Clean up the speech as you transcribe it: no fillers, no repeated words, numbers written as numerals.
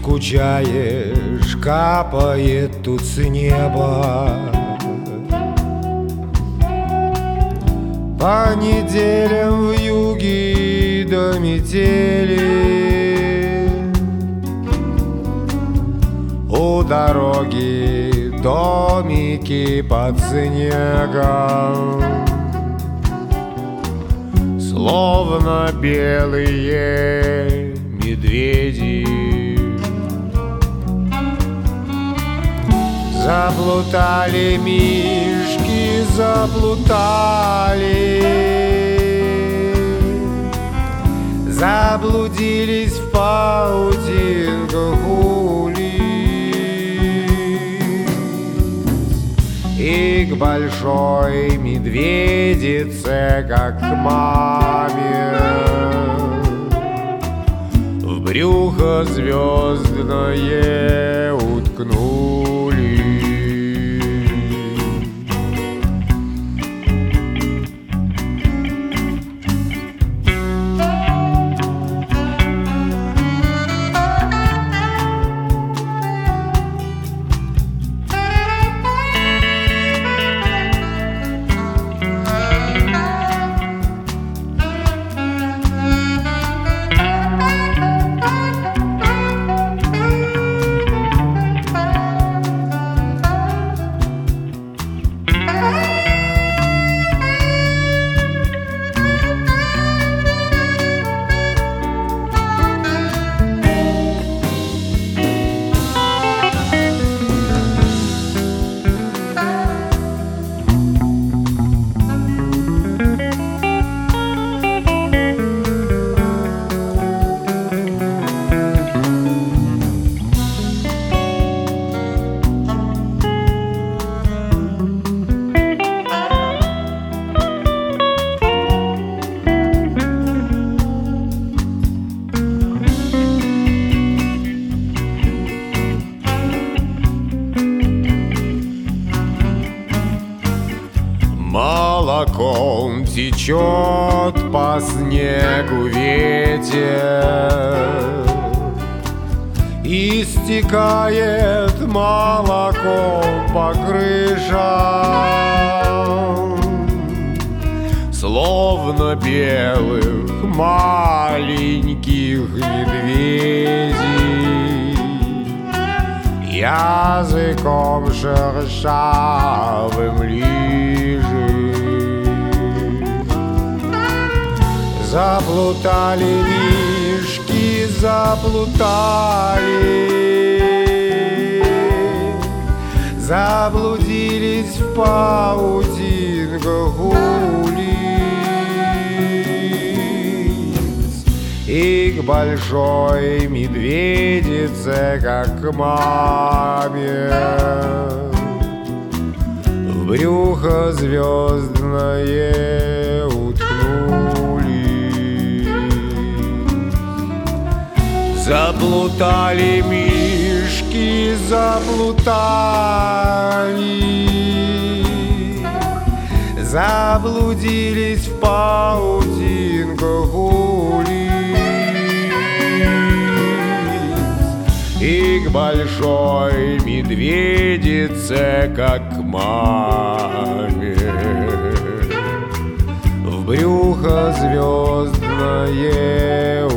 скучаешь, капает тут с неба. По неделям вьюги до метели, у дороги домики под снегом, словно белые медведи. Заплутали мишки, заплутали, заблудились в паутинках улиц. И к большой медведице, как к маме, в брюхо звездное уткнулись. Молоком течет по снегу ветер, и стекает молоко по крышам, словно белых маленьких медведей, языком шершавым лижет. Заплутали мишки, заплутали, заблудились в паутинках улиц. И к большой медведице, как к маме, в брюхо звездное уткнулись. Заплутали мишки, заплутали, заблудились в паутинках улиц. И к большой медведице, как к маме, в брюхо звездное